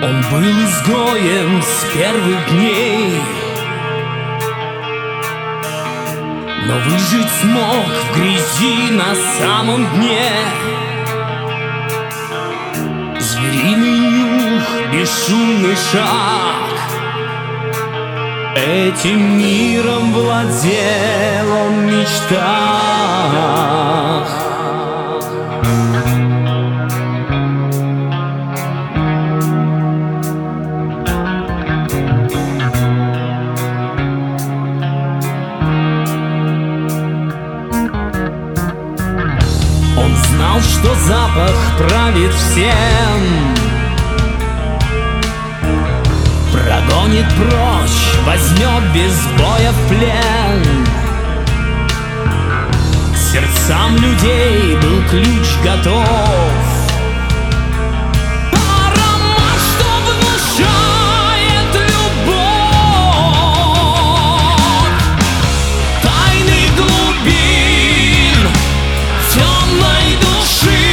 Он был изгоем с первых дней, но выжить смог в грязи на самом дне. Звериный нюх, бесшумный шаг, этим миром владел он в мечтах. Он знал, что запах правит всем, прогонит прочь, возьмет без боя в плен. К сердцам людей был ключ готов, аромат, что внушает любовь. Тайны глубин темной души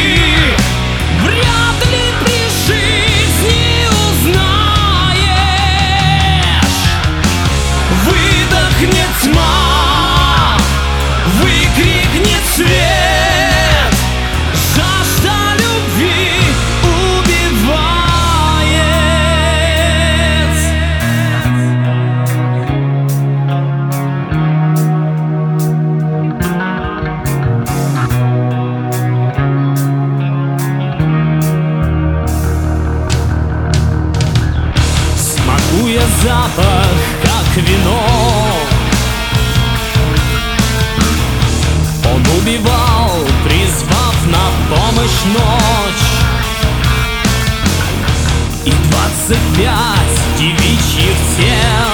вряд ли при жизни узнаешь. Выдохнет тьма, выкрикнет свет, жажда любви убивает. Смакуя запах, как вино, он убивал, призвав на помощь ночь. И 25 девичьих тел